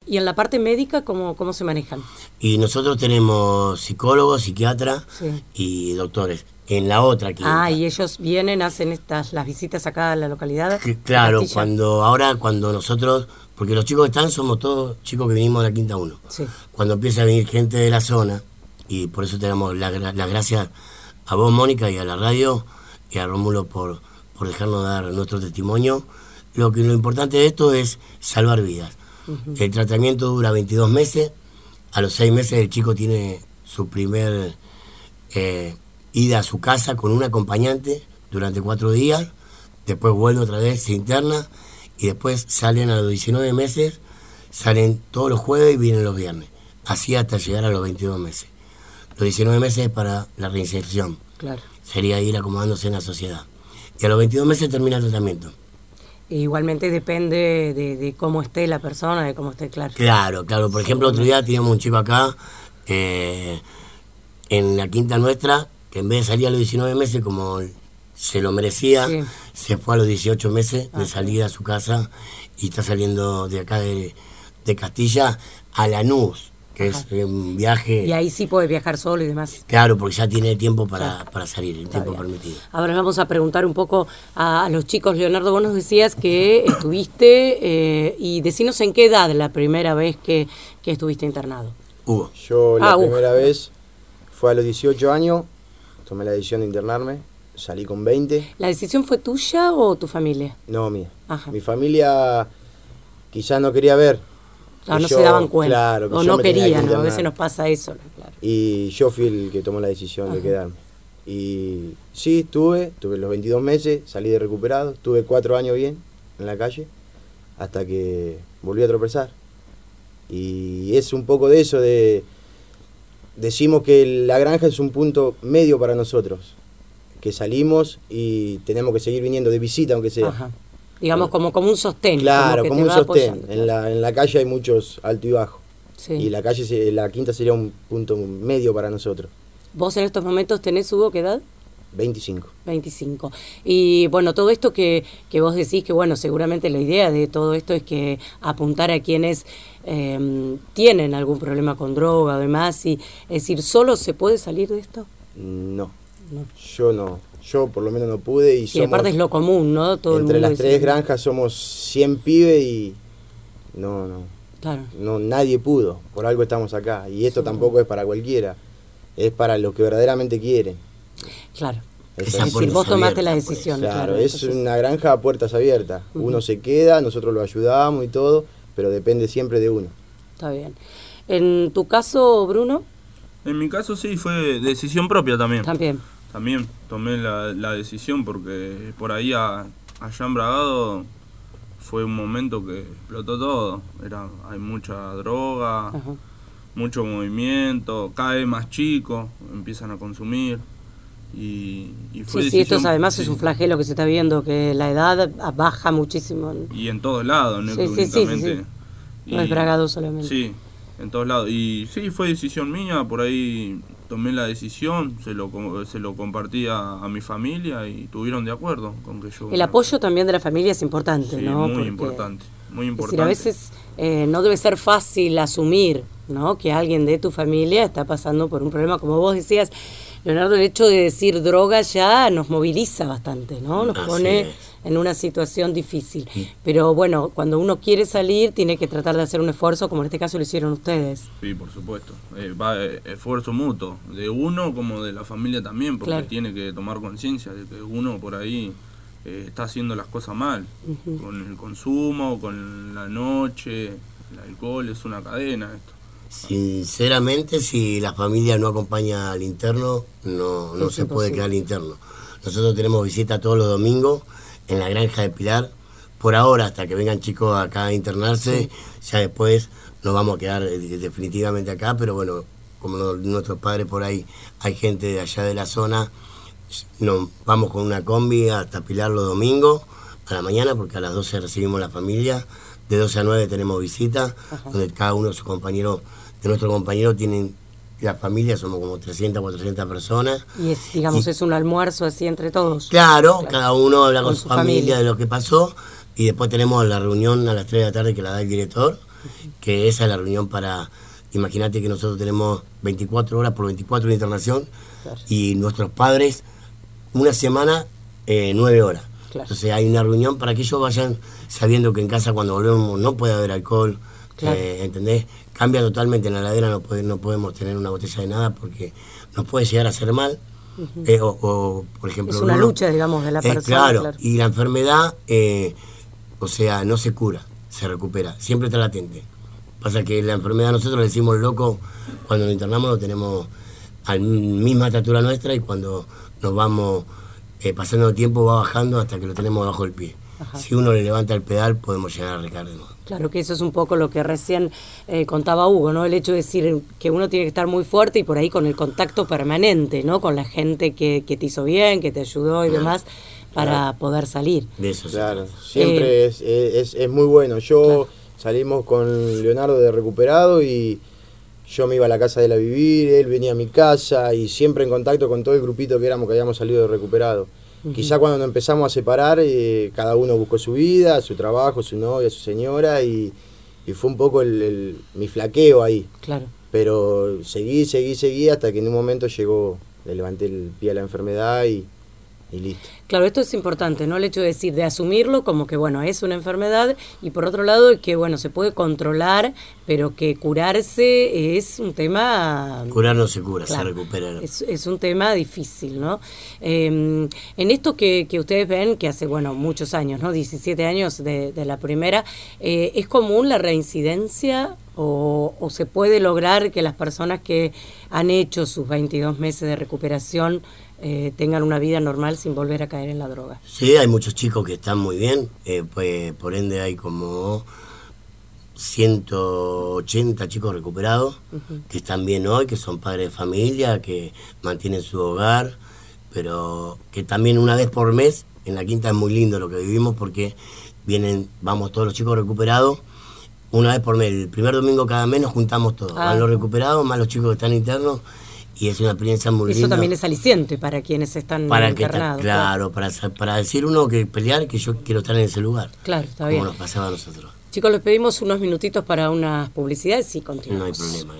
¿Y en la parte médica cómo se manejan? Y nosotros tenemos psicólogos, psiquiatras y doctores. En la otra quinta. Y ellos vienen, hacen las visitas acá a la localidad. Claro, cuando nosotros, porque los chicos que están somos todos chicos que vinimos de la Quinta 1. Sí. Cuando empieza a venir gente de la zona, y por eso te damos las gracias a vos, Mónica, y a la radio, y a Rómulo por dejarnos dar nuestro testimonio. Lo importante de esto es salvar vidas. Uh-huh. El tratamiento dura 22 meses. A los 6 meses el chico tiene su primer ida a su casa con un acompañante durante 4 días. Después vuelve otra vez, se interna, y después salen a los 19 meses, salen todos los jueves y vienen los viernes. Así hasta llegar a los 22 meses. Los 19 meses es para la reinserción. Claro. Sería ir acomodándose en la sociedad. Y a los 22 meses termina el tratamiento. E igualmente depende de cómo esté la persona, de cómo esté, claro. Claro. Por ejemplo, otro día teníamos un chico acá, en la quinta nuestra, que en vez de salir a los 19 meses como se lo merecía, se fue a los 18 meses de salir a su casa y está saliendo de acá de Castilla a Lanús, que es un viaje. Y ahí sí puede viajar solo y demás. Claro, porque ya tiene tiempo para salir, el tiempo permitido. Ahora vamos a preguntar un poco a los chicos. Leonardo, vos nos decías que estuviste, y decinos en qué edad la primera vez que estuviste internado. Hugo. Yo la primera vez fue a los 18 años, tomé la decisión de internarme, salí con 20. ¿La decisión fue tuya o tu familia? No, mía. Ajá. Mi familia quizás no quería ver. No se daban cuenta, claro, o no querían, a veces nos pasa eso. Claro. Y yo fui el que tomó la decisión de quedarme. Y sí, tuve los 22 meses, salí de recuperado, tuve 4 años bien en la calle, hasta que volví a tropezar. Y es un poco de eso, decimos que la granja es un punto medio para nosotros, que salimos y tenemos que seguir viniendo de visita, aunque sea. Ajá. Digamos como un sostén. Claro, como un sostén. En la calle hay muchos alto y bajo. Sí. Y la quinta sería un punto medio para nosotros. ¿Vos en estos momentos tenés, Hugo, qué edad? 25. 25. Y bueno, todo esto que vos decís, que bueno, seguramente la idea de todo esto es que apuntar a quienes tienen algún problema con droga o demás, y es decir, ¿solo se puede salir de esto? No. Yo no. Yo por lo menos no pude. Y sí, aparte es lo común, ¿no? Todo entre el mundo las 3 granjas somos 100 pibes y no. Claro. No, nadie pudo. Por algo estamos acá. Y esto tampoco es para cualquiera. Es para los que verdaderamente quieren. Claro. Es decir, vos tomaste la decisión. Claro, es una granja a puertas abiertas. Uh-huh. Uno se queda, nosotros lo ayudamos y todo, pero depende siempre de uno. Está bien. ¿En tu caso, Bruno? En mi caso sí, fue decisión propia también. También tomé la decisión porque por ahí allá en Bragado fue un momento que explotó todo. Hay mucha droga, ajá, mucho movimiento, cada vez más chicos empiezan a consumir y fue decisión. Sí, esto además es un flagelo que se está viendo, que la edad baja muchísimo. Y en todos lados, no únicamente. Sí. No es Bragado solamente. Sí, en todos lados. Y sí, fue decisión mía, por ahí tomé la decisión, se lo compartí a mi familia y estuvieron de acuerdo con que yo... El apoyo también de la familia es importante, sí, ¿no? Muy importante. Es decir, a veces no debe ser fácil asumir, ¿no?, que alguien de tu familia está pasando por un problema, como vos decías, Leonardo. El hecho de decir droga ya nos moviliza bastante, ¿no? Nos pone en una situación difícil. Pero bueno, cuando uno quiere salir, tiene que tratar de hacer un esfuerzo, como en este caso lo hicieron ustedes. Sí, por supuesto. Esfuerzo mutuo, de uno como de la familia también, porque tiene que tomar conciencia de que uno por ahí está haciendo las cosas mal, uh-huh, con el consumo, con la noche, el alcohol, es una cadena esto. Sinceramente, si la familia no acompaña al interno, no se puede quedar al interno. Nosotros tenemos visita todos los domingos en la granja de Pilar, por ahora, hasta que vengan chicos acá a internarse, ya después nos vamos a quedar definitivamente acá, pero bueno, como nuestros padres por ahí, hay gente de allá de la zona, nos vamos con una combi hasta Pilar los domingos a la mañana, porque a las 12 recibimos la familia, de 12 a 9 tenemos visita, donde cada uno de sus compañeros, de nuestros compañeros tienen la familia, somos como 300, 400 personas. Y es un almuerzo así entre todos. Claro, cada uno habla con su familia de lo que pasó, y después tenemos la reunión a las 3 de la tarde que la da el director, que esa es la reunión para... Imagínate que nosotros tenemos 24 horas por 24 de internación, claro, y nuestros padres una semana 9 horas. Claro. Entonces hay una reunión para que ellos vayan sabiendo que en casa cuando volvemos no puede haber alcohol, claro, ¿entendés? Cambia totalmente, en la heladera no podemos tener una botella de nada porque nos puede llegar a hacer mal. O por ejemplo... Es una lucha, digamos, de la persona. Claro, y la enfermedad, o sea, no se cura, se recupera, siempre está latente. Pasa que la enfermedad nosotros le decimos loco, cuando nos internamos lo tenemos a la misma estatura nuestra y cuando nos vamos pasando el tiempo va bajando hasta que lo tenemos bajo el pie. Ajá. Si uno le levanta el pedal podemos llegar a recargar de nuevo. Claro que eso es un poco lo que recién contaba Hugo, ¿no? El hecho de decir que uno tiene que estar muy fuerte y por ahí con el contacto permanente, ¿no? Con la gente que te hizo bien, que te ayudó y demás, para poder salir. De eso, claro, siempre es muy bueno. Yo salimos con Leonardo de recuperado y yo me iba a la casa de él a vivir, él venía a mi casa y siempre en contacto con todo el grupito que habíamos salido de recuperado. Quizá cuando nos empezamos a separar, cada uno buscó su vida, su trabajo, su novia, su señora y fue un poco mi flaqueo ahí. Claro. Pero seguí hasta que en un momento llegó, le levanté el pie a la enfermedad y listo. Claro, esto es importante, ¿no? El hecho de decir, de asumirlo como que, bueno, es una enfermedad y por otro lado que, bueno, se puede controlar, pero que curarse es un tema... Curar no se cura, claro, se recupera. Es un tema difícil, ¿no? En esto que ustedes ven, que hace, bueno, muchos años, ¿no? 17 años de la primera, ¿es común la reincidencia o se puede lograr que las personas que han hecho sus 22 meses de recuperación tengan una vida normal sin volver a caer en la droga? Sí, hay muchos chicos que están muy bien, pues por ende hay como 180 chicos recuperados que están bien hoy, que son padres de familia, que mantienen su hogar, pero que también una vez por mes, en la Quinta es muy lindo lo que vivimos porque vamos todos los chicos recuperados, una vez por mes, el primer domingo cada mes nos juntamos todos, van los recuperados, más los chicos que están internos, y es una experiencia muy linda. Eso también es aliciente para quienes están internados. Claro, para decir uno que pelear, que yo quiero estar en ese lugar. Claro, está bien. Como nos pasaba a nosotros. Chicos, les pedimos unos minutitos para unas publicidades y continuamos. No hay problema.